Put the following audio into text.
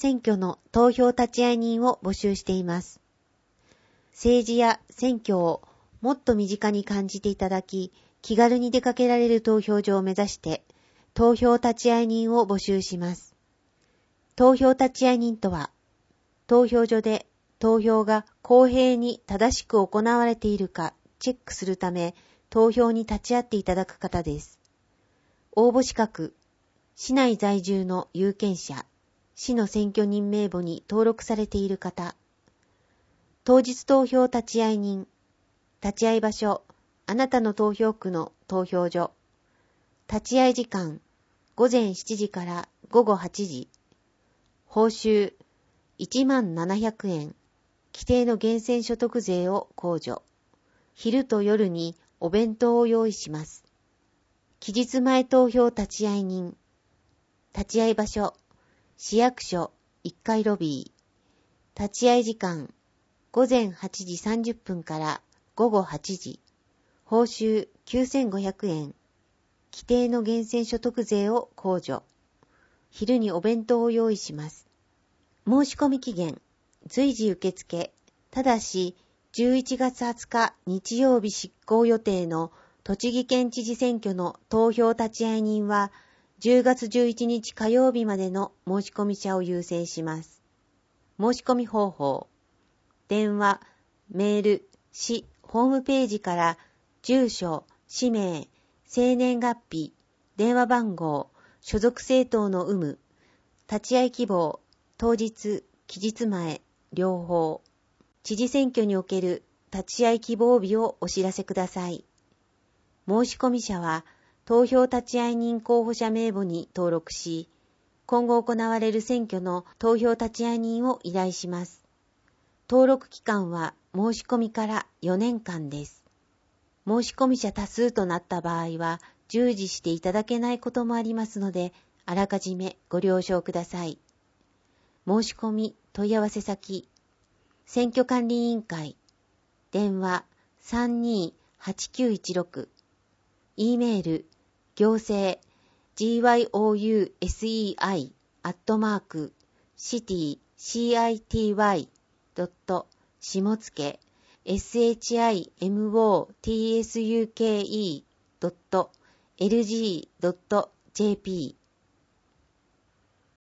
選挙の投票立会人を募集しています。政治や選挙をもっと身近に感じていただき、気軽に出かけられる投票所を目指して、投票立会人を募集します。投票立会人とは、投票所で投票が公平に正しく行われているかチェックするため、投票に立ち会っていただく方です。応募資格、市内在住の有権者、市の選挙人名簿に登録されている方、当日投票立会人、立会場所、あなたの投票区の投票所、立会時間、午前7時から午後8時、報酬、17,700円、規定の源泉所得税を控除、昼と夜にお弁当を用意します。期日前投票立会人、立会場所、市役所1階ロビー、立会時間、午前8時30分から午後8時、報酬9,500円、規定の源泉所得税を控除、昼にお弁当を用意します。申し込み期限、随時受付、ただし11月20日日曜日執行予定の栃木県知事選挙の投票立会人は10月11日火曜日までの申し込み者を優先します。申し込み方法、電話、メール、市ホームページから住所、氏名、生年月日、電話番号、所属政党の有無、立会希望、当日、期日前、両方、知事選挙における立会希望日をお知らせください。申し込み者は、投票立会人候補者名簿に登録し、今後行われる選挙の投票立会人を依頼します。登録期間は申し込みから4年間です。申し込み者多数となった場合は、従事していただけないこともありますので、あらかじめご了承ください。申し込み問い合わせ先、選挙管理委員会、電話 32-8916、E メール、行政、gyosei@city.shimotsuke.lg.jp